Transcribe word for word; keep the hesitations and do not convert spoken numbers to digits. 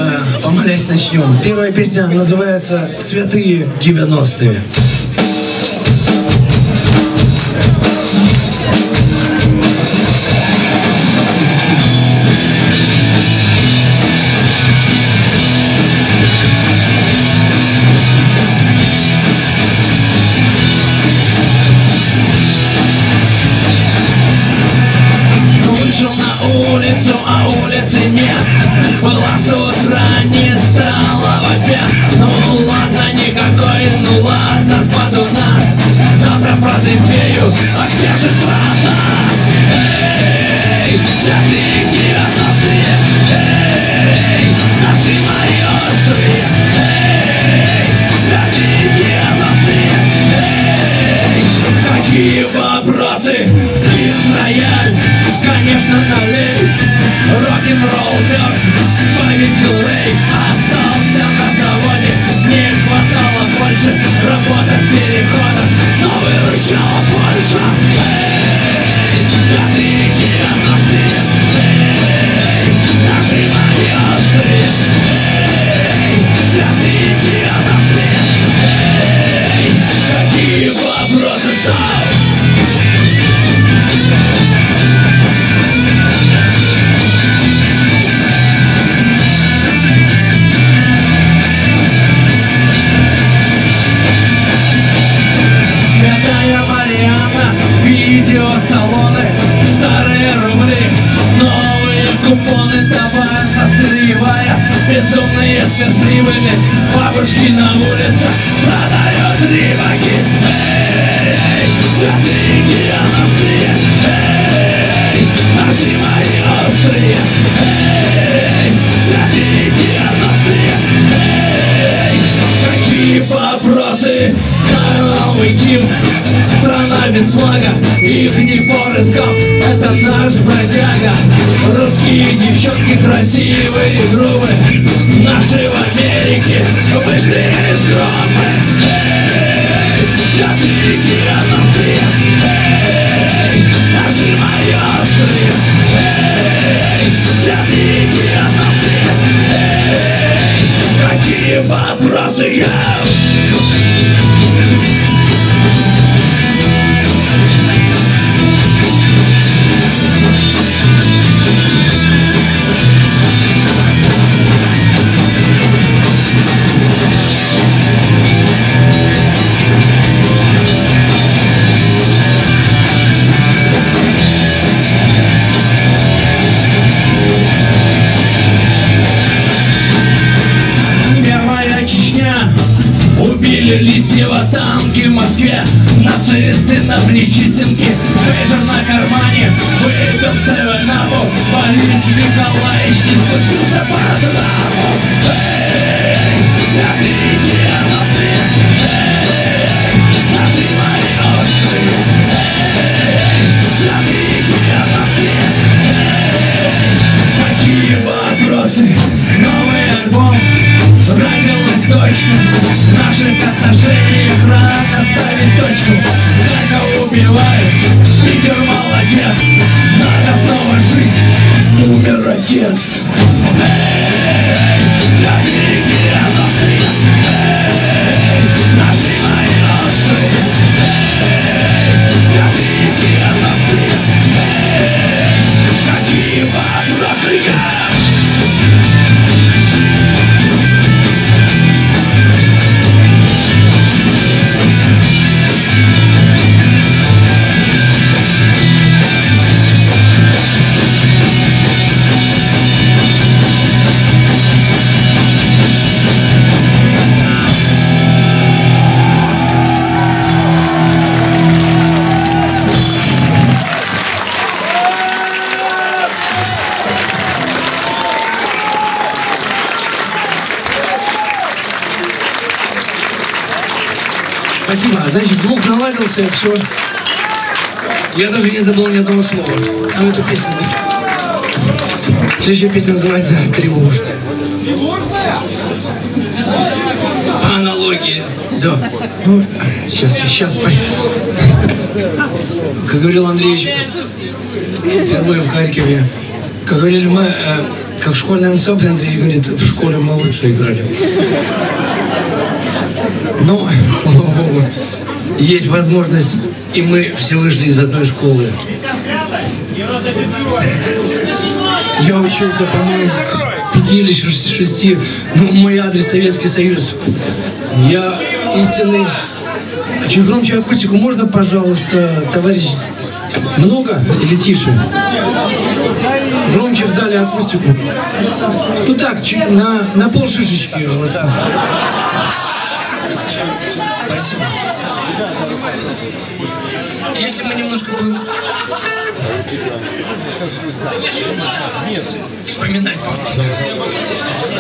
мы, помолясь, начнем. Первая песня называется «Святые девяностые». А улицы нет, была с утра, не стала в обед. Ну ладно, никакой, ну ладно, с подуна. Завтра протрезвею, а где же страна? Эй, святые девяностые, эй, наши мои острые, эй, святые девяностые, эй, какие вопросы? Свист рояль, конечно, налей. Рок-н-ролл мертв, победил рей. Остался на заводе, не хватало больше работы в переходах, но выручала Польша. Эй, святые девяностые, эй, наши мои острые, эй, святые девяностые, эй, какие вопросы стал? Видеосалоны, старые рубли, новые купоны, товарно-сырьевая, безумные сверхприбыли, бабушки на улицах продают рыбаки. Эй, святые девяностые, эй, наши мои острые, эй, святые девяностые, эй, какие вопросы? Новый гимн, страна без флага, их не порыскал, это наш бродяга. Русские девчонки красивые и грубые, наши в Америке вышли из грома. Эй, святые девяностые, эй, наши мои острые, эй, святые девяностые, эй, какие вопросы я? Листьева танки в Москве, нацисты на Причистенке, Пейджер на кармане, выпил севен-апу, Борис Николаевич не спустился по трапу. Эй, святые девяностые, эй, наши мои острые, эй, святые девяностые, эй, какие вопросы? Новый альбом, родилась дочка, в наших отношениях рано ставить точку. Эхо убивает, Питер молодец, надо снова жить, умер отец. Эй, святые девяностые, эй, наши мои острые, эй, святые девяностые, эй, какие вопросы я? Спасибо. Значит, звук наладился, все. Я даже не забыл ни одного слова. Ну, эту песню. Следующая песня называется «Тревожная». По аналогии. Да. Ну, сейчас, сейчас. Как говорил Андреевич, впервые в Харькове, как говорили мы, как школьный ансамбль, Андрей говорит, в школе мы лучше играли. Но, слава богу, есть возможность, и мы все вышли из одной школы. Я учился, по-моему, в пяти или шести, ну, мой адрес Советский Союз. Я истинный... Чуть громче акустику можно, пожалуйста, товарищ? Много или тише? Громче в зале акустику. Ну так, чуть, на, на пол шишечки. Вот. Спасибо. Если мы немножко будем вспоминать, по-моему.